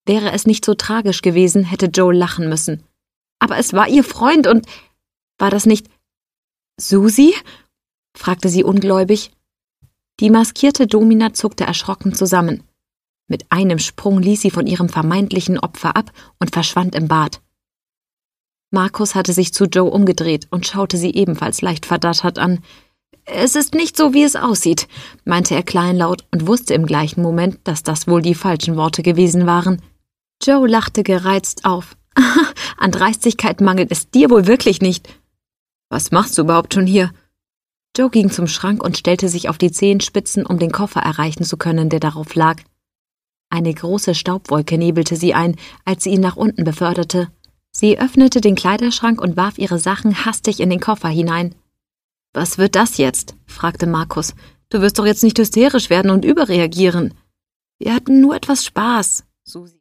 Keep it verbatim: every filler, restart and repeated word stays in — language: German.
Wäre es nicht so tragisch gewesen, hätte Joe lachen müssen. Aber es war ihr Freund und... War das nicht... Susie? Fragte sie ungläubig. Die maskierte Domina zuckte erschrocken zusammen. Mit einem Sprung ließ sie von ihrem vermeintlichen Opfer ab und verschwand im Bad. Markus hatte sich zu Joe umgedreht und schaute sie ebenfalls leicht verdattert an. »Es ist nicht so, wie es aussieht«, meinte er kleinlaut und wusste im gleichen Moment, dass das wohl die falschen Worte gewesen waren. Joe lachte gereizt auf. »An Dreistigkeit mangelt es dir wohl wirklich nicht.« »Was machst du überhaupt schon hier?« Joe ging zum Schrank und stellte sich auf die Zehenspitzen, um den Koffer erreichen zu können, der darauf lag. Eine große Staubwolke nebelte sie ein, als sie ihn nach unten beförderte. Sie öffnete den Kleiderschrank und warf ihre Sachen hastig in den Koffer hinein. »Was wird das jetzt?« fragte Markus. »Du wirst doch jetzt nicht hysterisch werden und überreagieren.« »Wir hatten nur etwas Spaß.« Susi